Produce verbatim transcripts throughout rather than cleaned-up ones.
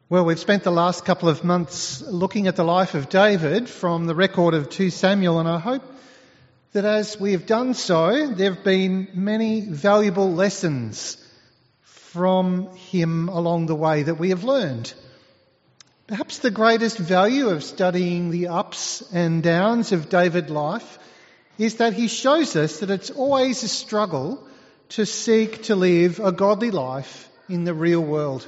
Well, we've spent the last couple of months looking at the life of David from the record of Second Samuel, and I hope that as we have done so, there have been many valuable lessons from him along the way that we have learned. Perhaps the greatest value of studying the ups and downs of David's life is that he shows us that it's always a struggle to seek to live a godly life in the real world.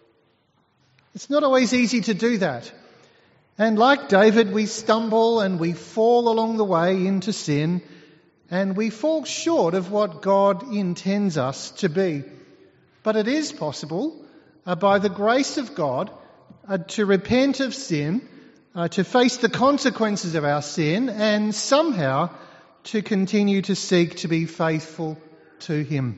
It's not always easy to do that. And like David, we stumble and we fall along the way into sin, and we fall short of what God intends us to be. But it is possible, uh, by the grace of God, uh, to repent of sin, uh, to face the consequences of our sin, and somehow to continue to seek to be faithful to Him.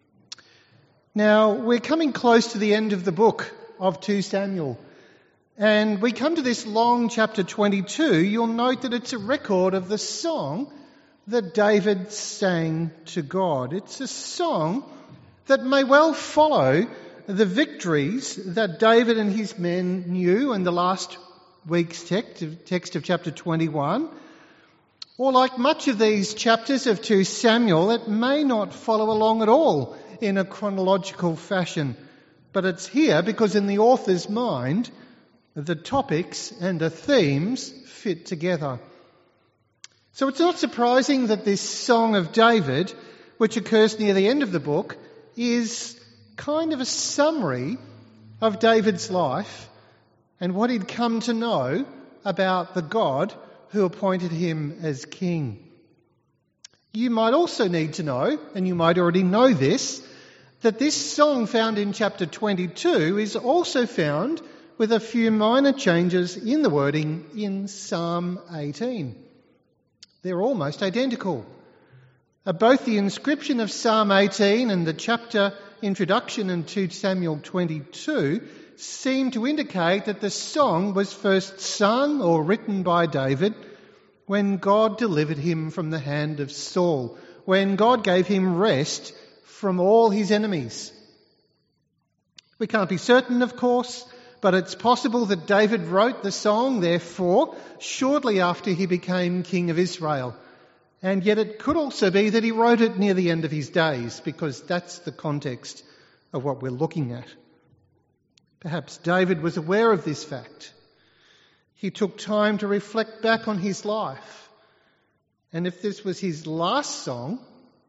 Now, we're coming close to the end of the book of Second Samuel. And we come to this long chapter twenty-two, you'll note that it's a record of the song that David sang to God. It's a song that may well follow the victories that David and his men knew in the last week's text, text of chapter twenty-one. Or like much of these chapters of Second Samuel, it may not follow along at all in a chronological fashion. But it's here because in the author's mind, the topics and the themes fit together. So it's not surprising that this Song of David, which occurs near the end of the book, is kind of a summary of David's life and what he'd come to know about the God who appointed him as king. You might also need to know, and you might already know this, that this song found in chapter twenty-two is also found with a few minor changes in the wording in Psalm eighteen. They're almost identical. Uh, both the inscription of Psalm eighteen and the chapter introduction in Second Samuel twenty-two seem to indicate that the song was first sung or written by David when God delivered him from the hand of Saul, when God gave him rest from all his enemies. We can't be certain, of course, but it's possible that David wrote the song, therefore, shortly after he became king of Israel. And yet it could also be that he wrote it near the end of his days, because that's the context of what we're looking at. Perhaps David was aware of this fact. He took time to reflect back on his life. And if this was his last song,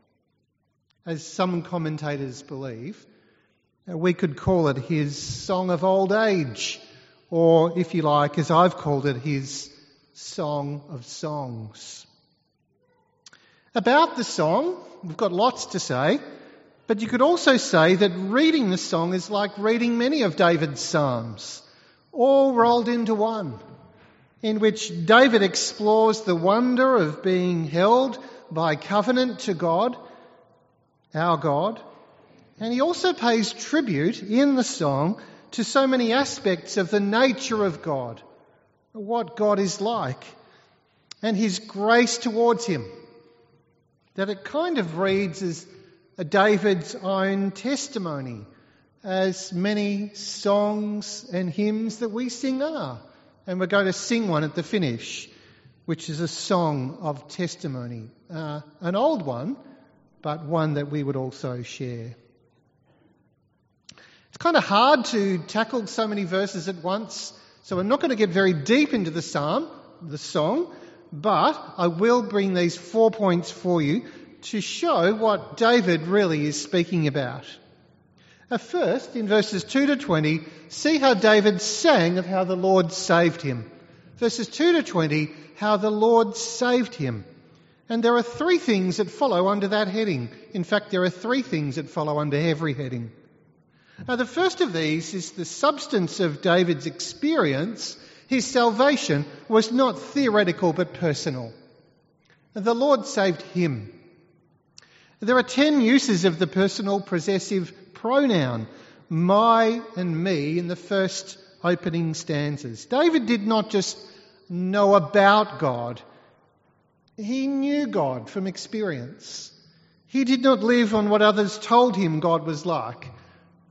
as some commentators believe, we could call it his song of old age, or if you like, as I've called it, his song of songs. About the song, we've got lots to say, but you could also say that reading the song is like reading many of David's psalms, all rolled into one, in which David explores the wonder of being held by covenant to God, our God, and he also pays tribute in the song to so many aspects of the nature of God, what God is like, and his grace towards him, that it kind of reads as a David's own testimony, as many songs and hymns that we sing are. And we're going to sing one at the finish, which is a song of testimony, uh, an old one, but one that we would also share. It's kind of hard to tackle so many verses at once, so I'm not going to get very deep into the psalm, the song, but I will bring these four points for you to show what David really is speaking about. At first, in verses two to twenty, see how David sang of how the Lord saved him. Verses two to twenty, how the Lord saved him. And there are three things that follow under that heading. In fact, there are three things that follow under every heading. Now, the first of these is the substance of David's experience. His salvation was not theoretical but personal. The Lord saved him. There are ten uses of the personal possessive pronoun, my and me, in the first opening stanzas. David did not just know about God. He knew God from experience. He did not live on what others told him God was like,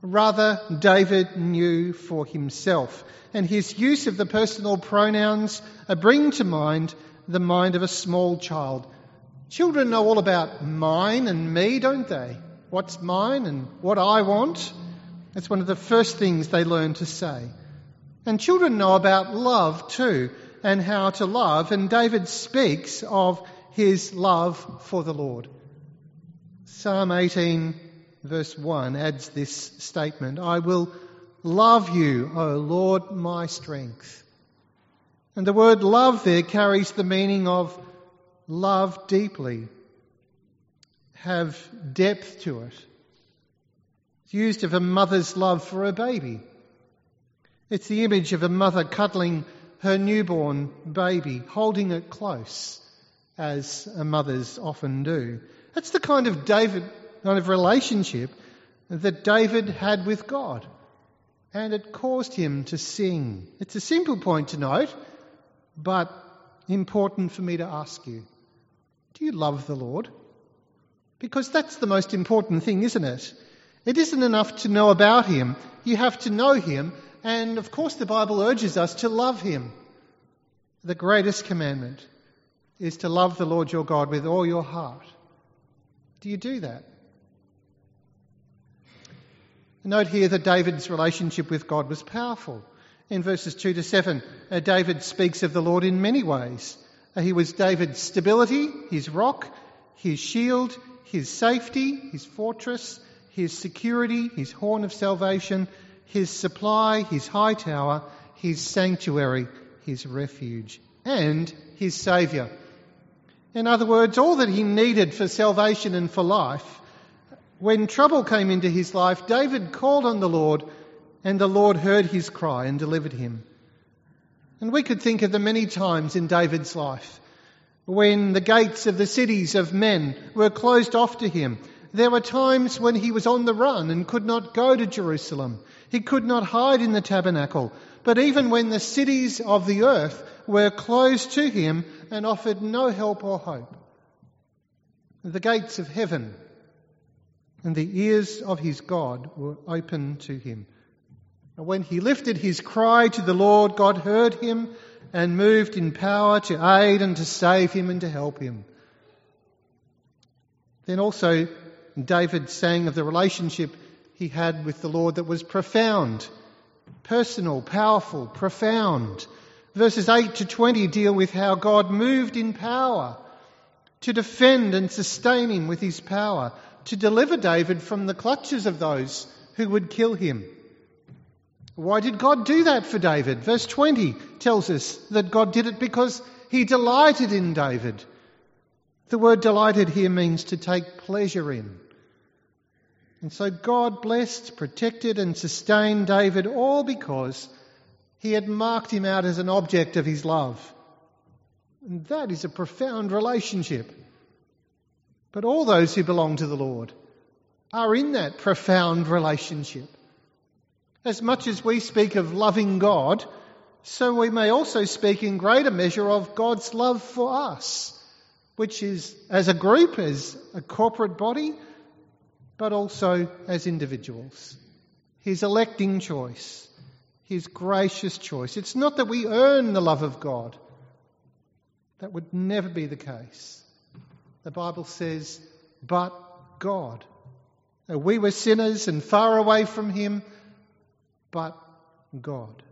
Rather, David knew for himself, and his use of the personal pronouns bring to mind the mind of a small child. Children know all about mine and me, don't they? What's mine and what I want. That's one of the first things they learn to say. And children know about love too, and how to love, and David speaks of his love for the Lord. Psalm eighteen verse one adds this statement, I will love you, O Lord, my strength. And the word love there carries the meaning of love deeply, have depth to it. It's used of a mother's love for a baby. It's the image of a mother cuddling her newborn baby, holding it close, as mothers often do. That's the kind of David, kind of relationship that David had with God, and it caused him to sing. It's a simple point to note, but important for me to ask you. Do you love the Lord? Because that's the most important thing, isn't it? It isn't enough to know about him. You have to know him. And of course the Bible urges us to love him. The greatest commandment is to love the Lord your God with all your heart. Do you do that? Note here that David's relationship with God was powerful. In verses two to seven, uh, David speaks of the Lord in many ways. Uh, he was David's stability, his rock, his shield, his safety, his fortress, his security, his horn of salvation, his supply, his high tower, his sanctuary, his refuge, and his saviour. In other words, all that he needed for salvation and for life. When trouble came into his life, David called on the Lord, and the Lord heard his cry and delivered him. And we could think of the many times in David's life when the gates of the cities of men were closed off to him. There were times when he was on the run and could not go to Jerusalem. He could not hide in the tabernacle. But even when the cities of the earth were closed to him and offered no help or hope, the gates of heaven and the ears of his God were open to him. And when he lifted his cry to the Lord, God heard him and moved in power to aid and to save him and to help him. Then also David sang of the relationship he had with the Lord that was profound, personal, powerful, profound. Verses eight to twenty deal with how God moved in power to defend and sustain him with his power, to deliver David from the clutches of those who would kill him. Why did God do that for David? Verse twenty tells us that God did it because he delighted in David. The word delighted here means to take pleasure in. And so God blessed, protected and sustained David, all because he had marked him out as an object of his love. And that is a profound relationship. But all those who belong to the Lord are in that profound relationship. As much as we speak of loving God, so we may also speak in greater measure of God's love for us, which is as a group, as a corporate body, but also as individuals. His electing choice, his gracious choice. It's not that we earn the love of God. That would never be the case. The Bible says, but God. We were sinners and far away from him, but God.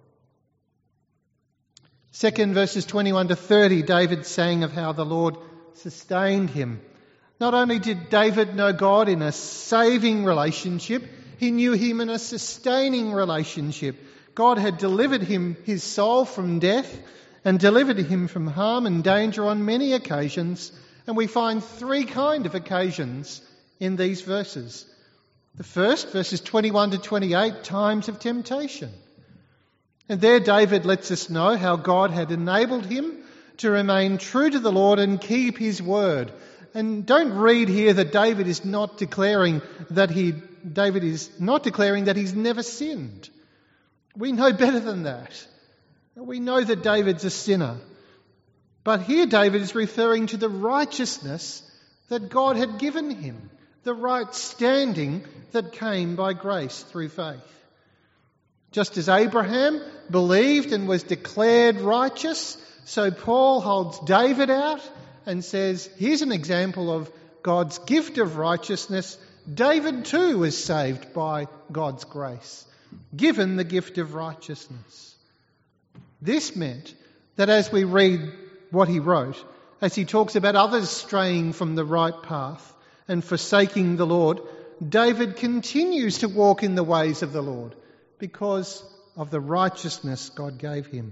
Second, verses twenty-one to thirty, David sang of how the Lord sustained him. Not only did David know God in a saving relationship, he knew him in a sustaining relationship. God had delivered him, his soul, from death and delivered him from harm and danger on many occasions. And we find three kind of occasions in these verses. The first, verses twenty-one to twenty-eight, times of temptation. And there David lets us know how God had enabled him to remain true to the Lord and keep his word. And don't read here that David is not declaring that he, David is not declaring that he's never sinned. We know better than that. We know that David's a sinner. But here David is referring to the righteousness that God had given him. the right standing that came by grace through faith. Just as Abraham believed and was declared righteous, so Paul holds David out and says, here's an example of God's gift of righteousness. David too was saved by God's grace, given the gift of righteousness. This meant that as we read what he wrote, as he talks about others straying from the right path and forsaking the Lord, David continues to walk in the ways of the Lord because of the righteousness God gave him.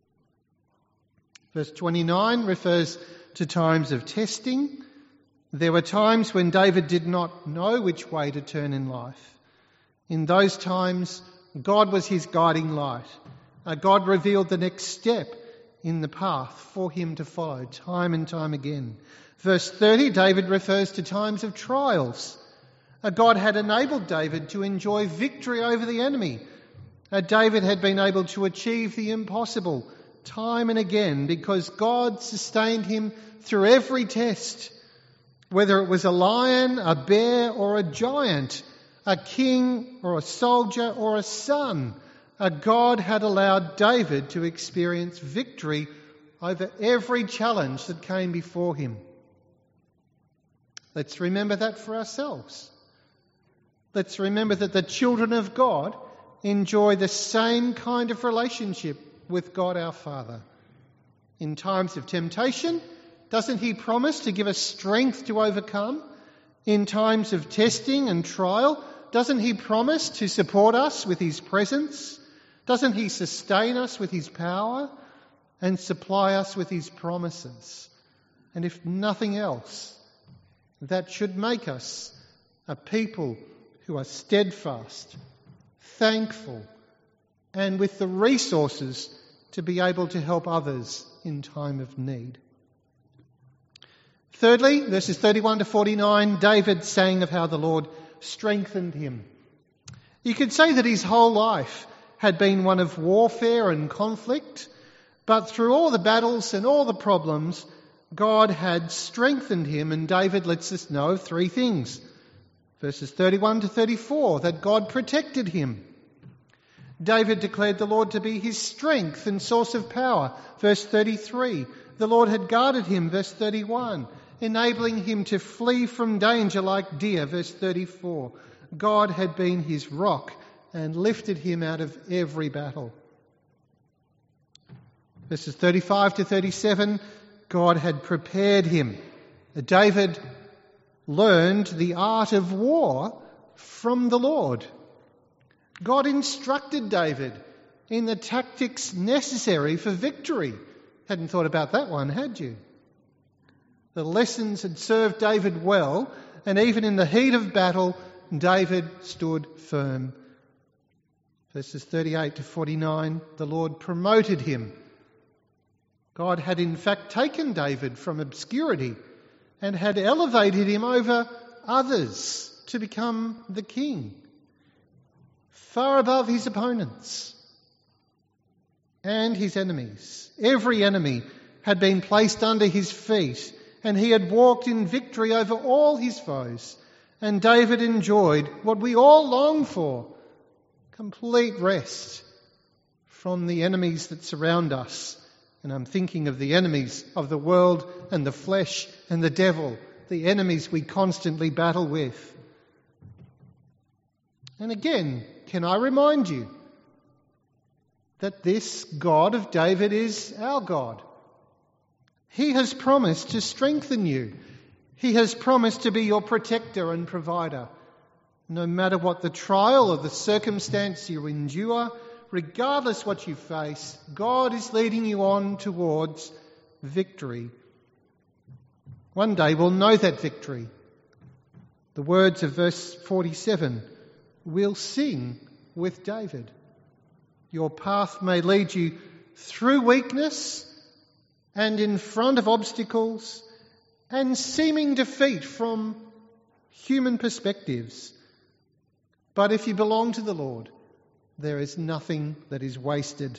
Verse twenty-nine refers to times of testing. There were times when David did not know which way to turn in life. In those times, God was his guiding light. Uh, God revealed the next step in the path for him to follow time and time again. Verse thirty, David refers to times of trials. Uh, God had enabled David to enjoy victory over the enemy. Uh, David had been able to achieve the impossible time and again because God sustained him through every test. Whether it was a lion, a bear or a giant, a king or a soldier or a son, a God had allowed David to experience victory over every challenge that came before him. Let's remember that for ourselves. Let's remember that the children of God enjoy the same kind of relationship with God our Father. In times of temptation, doesn't he promise to give us strength to overcome? In times of testing and trial, doesn't he promise to support us with his presence? Doesn't he sustain us with his power and supply us with his promises? And if nothing else, that should make us a people who are steadfast, thankful, and with the resources to be able to help others in time of need. Thirdly, verses thirty-one to forty-nine, David sang of how the Lord strengthened him. You could say that his whole life had been one of warfare and conflict, but through all the battles and all the problems, God had strengthened him, and David lets us know of three things. Verses thirty-one to thirty-four, that God protected him. David declared the Lord to be his strength and source of power. Verse thirty-three, the Lord had guarded him. Verse thirty-one, enabling him to flee from danger like deer. Verse thirty-four, God had been his rock and lifted him out of every battle. Verses thirty-five to thirty-seven, God had prepared him. David learned the art of war from the Lord. God instructed David in the tactics necessary for victory. Hadn't thought about that one, had you? The lessons had served David well, and even in the heat of battle, David stood firm. Verses thirty-eight to forty-nine, the Lord promoted him. God had in fact taken David from obscurity and had elevated him over others to become the king, far above his opponents and his enemies. Every enemy had been placed under his feet, and he had walked in victory over all his foes. And David enjoyed what we all long for, complete rest from the enemies that surround us. And I'm thinking of the enemies of the world and the flesh and the devil, the enemies we constantly battle with. And again, can I remind you that this God of David is our God? He has promised to strengthen you. He has promised to be your protector and provider. No matter what the trial or the circumstance you endure, regardless what you face, God is leading you on towards victory. One day we'll know that victory. The words of verse forty-seven, we'll sing with David. Your path may lead you through weakness and in front of obstacles and seeming defeat from human perspectives. But if you belong to the Lord, there is nothing that is wasted.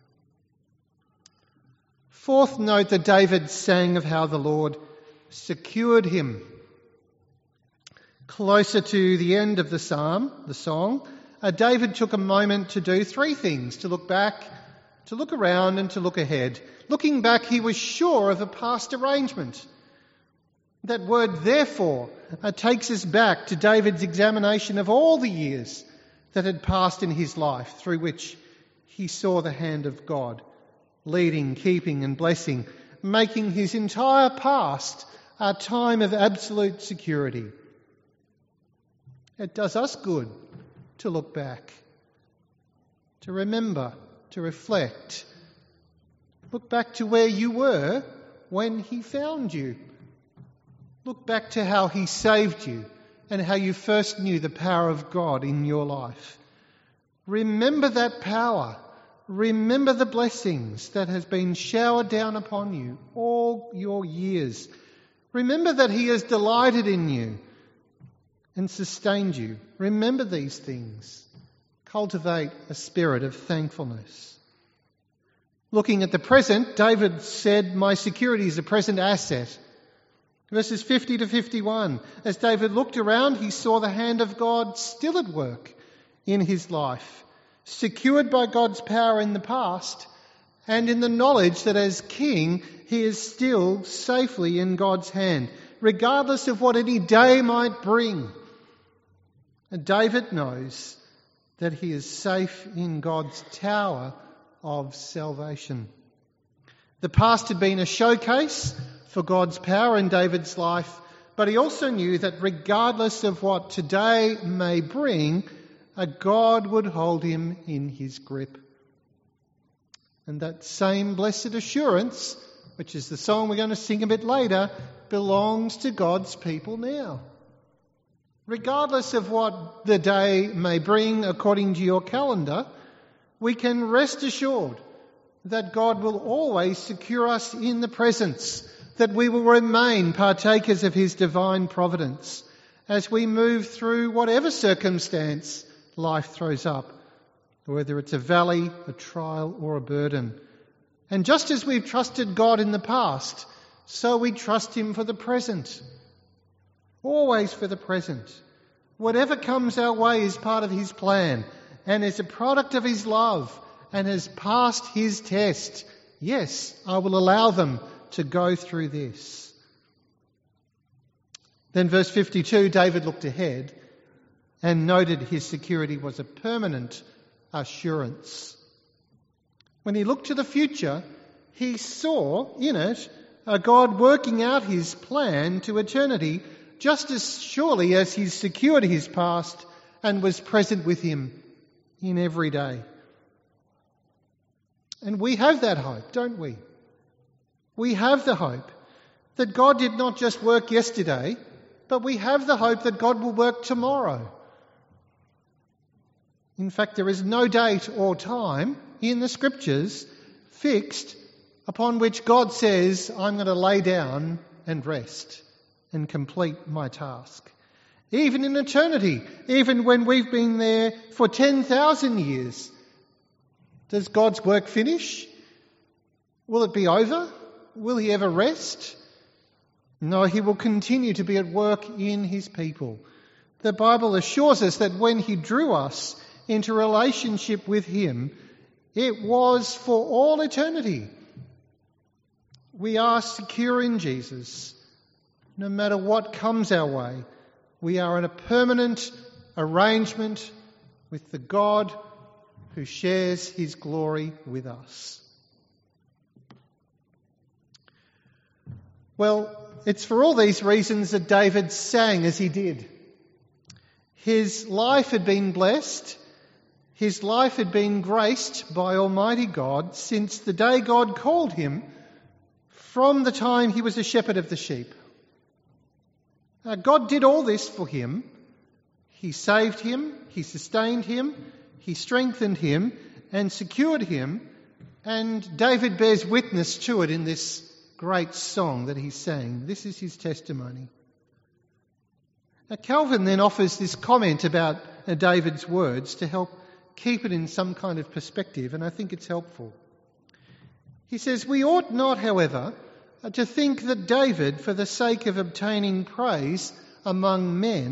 Fourth, note that David sang of how the Lord secured him. Closer to the end of the psalm, the song, uh, David took a moment to do three things: to look back, to look around, and to look ahead. Looking back, he was sure of a past arrangement. That word therefore uh, takes us back to David's examination of all the years that had passed in his life, through which he saw the hand of God leading, keeping and blessing, making his entire past a time of absolute security. It does us good to look back, to remember, to reflect. Look back to where you were when he found you. Look back to how he saved you and how you first knew the power of God in your life. Remember that power. Remember the blessings that has been showered down upon you all your years. Remember that he has delighted in you and sustained you. Remember these things. Cultivate a spirit of thankfulness. Looking at the present, David said, "My security is a present asset." Verses fifty to fifty-one. As David looked around, he saw the hand of God still at work in his life, secured by God's power in the past, and in the knowledge that as king, he is still safely in God's hand, regardless of what any day might bring. And David knows that he is safe in God's tower of salvation. The past had been a showcase for God's power in David's life, but he also knew that regardless of what today may bring, a God would hold him in his grip. And that same blessed assurance, which is the song we're going to sing a bit later, belongs to God's people now. Regardless of what the day may bring according to your calendar, we can rest assured that God will always secure us in the presence, that we will remain partakers of his divine providence as we move through whatever circumstance life throws up, whether it's a valley, a trial or a burden. And just as we've trusted God in the past, so we trust him for the present. Always for the present. Whatever comes our way is part of his plan and is a product of his love and has passed his test. Yes, I will allow them to go through this. Then verse fifty-two, David looked ahead and noted his security was a permanent assurance. When he looked to the future, he saw in it a God working out his plan to eternity just as surely as he secured his past and was present with him in every day. And we have that hope, don't we? We have the hope that God did not just work yesterday, but we have the hope that God will work tomorrow. In fact, there is no date or time in the Scriptures fixed upon which God says, I'm going to lay down and rest and complete my task. Even in eternity, even when we've been there for ten thousand years, does God's work finish? Will it be over? Will he ever rest? No, he will continue to be at work in his people. The Bible assures us that when he drew us into relationship with him, it was for all eternity. We are secure in Jesus. No matter what comes our way, we are in a permanent arrangement with the God who shares his glory with us. Well, it's for all these reasons that David sang as he did. His life had been blessed. His life had been graced by Almighty God since the day God called him, from the time he was a shepherd of the sheep. Uh, God did all this for him. He saved him, he sustained him, he strengthened him and secured him. And David bears witness to it in this great song that he sang. This is his testimony. Now, Calvin then offers this comment about uh, David's words to help keep it in some kind of perspective, and I think it's helpful. He says, we ought not, however, to think that David, for the sake of obtaining praise among men,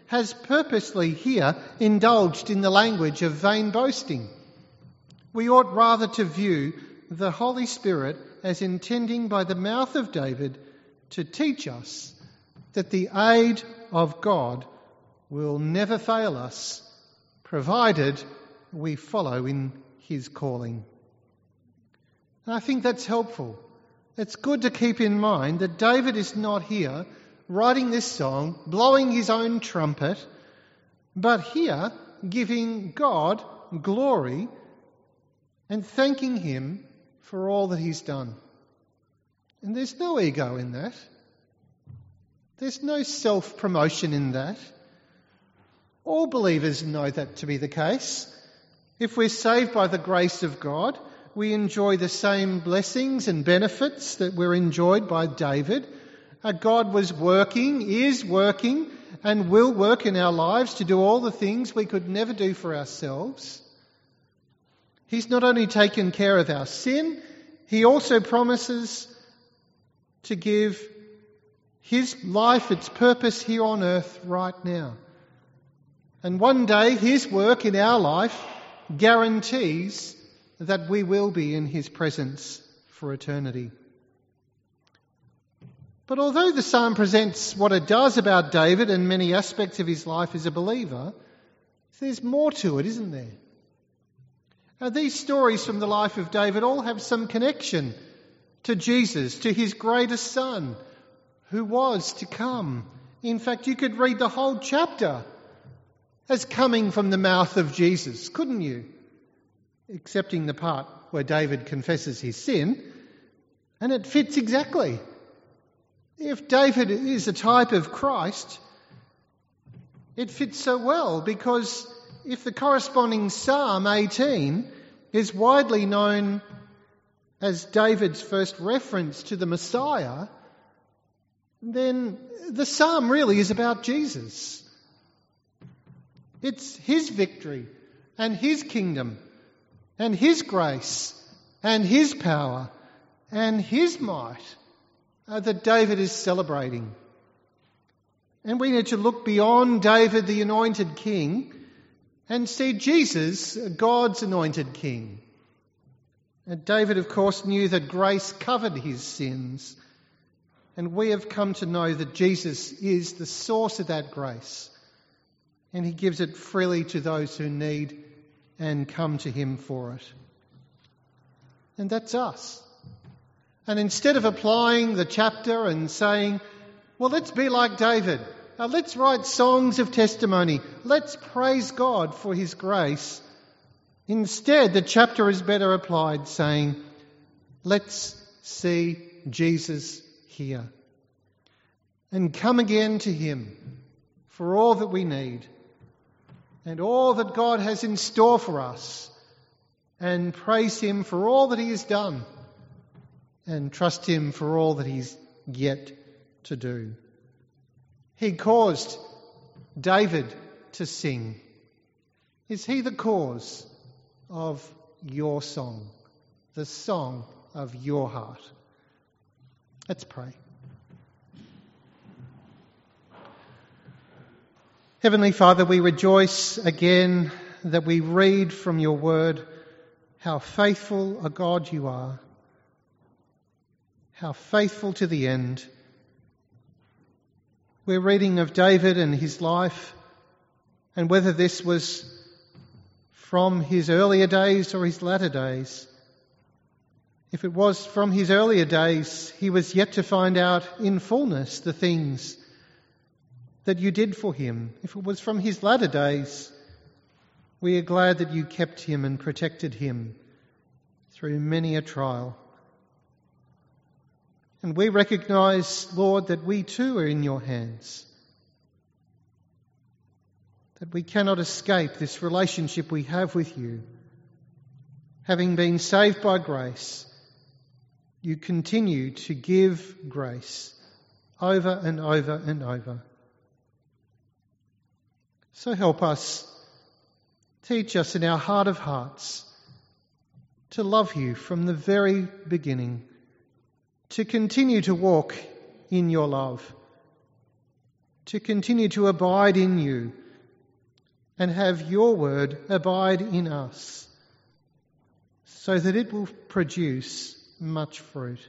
has purposely here indulged in the language of vain boasting. We ought rather to view the Holy Spirit as intending by the mouth of David to teach us that the aid of God will never fail us, provided we follow in his calling. And I think that's helpful. It's good to keep in mind that David is not here writing this song, blowing his own trumpet, but here giving God glory and thanking him for all that he's done. And there's no ego in that. There's no self-promotion in that. All believers know that to be the case. If we're saved by the grace of God, we enjoy the same blessings and benefits that were enjoyed by David. Uh, God was working, is working, and will work in our lives to do all the things we could never do for ourselves. He's not only taken care of our sin, he also promises to give his life its purpose here on earth right now. And one day his work in our life guarantees that we will be in his presence for eternity. But although the psalm presents what it does about David and many aspects of his life as a believer, there's more to it, isn't there? Now, these stories from the life of David all have some connection to Jesus, to his greatest son, who was to come. In fact, you could read the whole chapter as coming from the mouth of Jesus, couldn't you? Excepting the part where David confesses his sin, and it fits exactly. If David is a type of Christ, it fits so well, because if the corresponding Psalm eighteen is widely known as David's first reference to the Messiah, then the psalm really is about Jesus. It's his victory and his kingdom and his grace and his power and his might uh, that David is celebrating. And we need to look beyond David, the anointed king, and see Jesus, God's anointed king. And David, of course, knew that grace covered his sins. And we have come to know that Jesus is the source of that grace. And he gives it freely to those who need and come to him for it. And that's us. And instead of applying the chapter and saying, well, let's be like David. Now, let's write songs of testimony. Let's praise God for his grace. Instead, the chapter is better applied saying, let's see Jesus here and come again to him for all that we need and all that God has in store for us, and praise him for all that he has done and trust him for all that he's yet to do. He caused David to sing. Is he the cause of your song, the song of your heart? Let's pray. Heavenly Father, we rejoice again that we read from your word how faithful a God you are, how faithful to the end. We're reading of David and his life, and whether this was from his earlier days or his latter days. If it was from his earlier days, he was yet to find out in fullness the things that you did for him. If it was from his latter days, we are glad that you kept him and protected him through many a trial. And we recognise, Lord, that we too are in your hands, that we cannot escape this relationship we have with you. Having been saved by grace, you continue to give grace over and over and over. So help us, teach us in our heart of hearts to love you from the very beginning, to continue to walk in your love, to continue to abide in you and have your word abide in us, so that it will produce much fruit.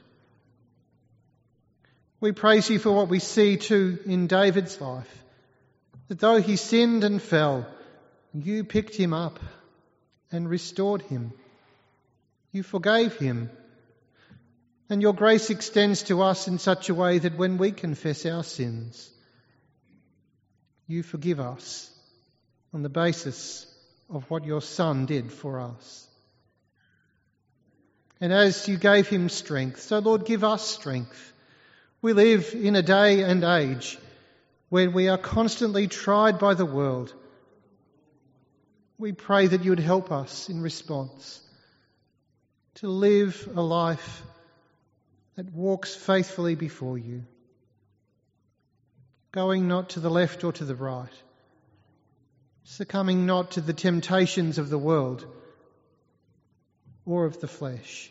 We praise you for what we see too in David's life, that though he sinned and fell, you picked him up and restored him. You forgave him. And your grace extends to us in such a way that when we confess our sins, you forgive us on the basis of what your Son did for us. And as you gave him strength, so Lord, give us strength. We live in a day and age where we are constantly tried by the world. We pray that you would help us in response to live a life that walks faithfully before you, going not to the left or to the right, succumbing not to the temptations of the world or of the flesh.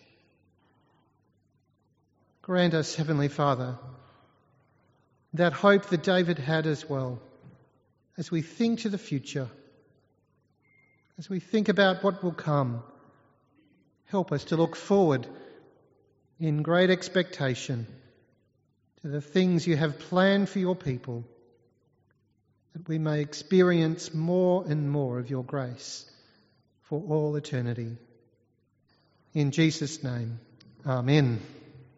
Grant us, Heavenly Father, that hope that David had as well, as we think to the future, as we think about what will come. Help us to look forward in great expectation to the things you have planned for your people, that we may experience more and more of your grace for all eternity. In Jesus' name, amen.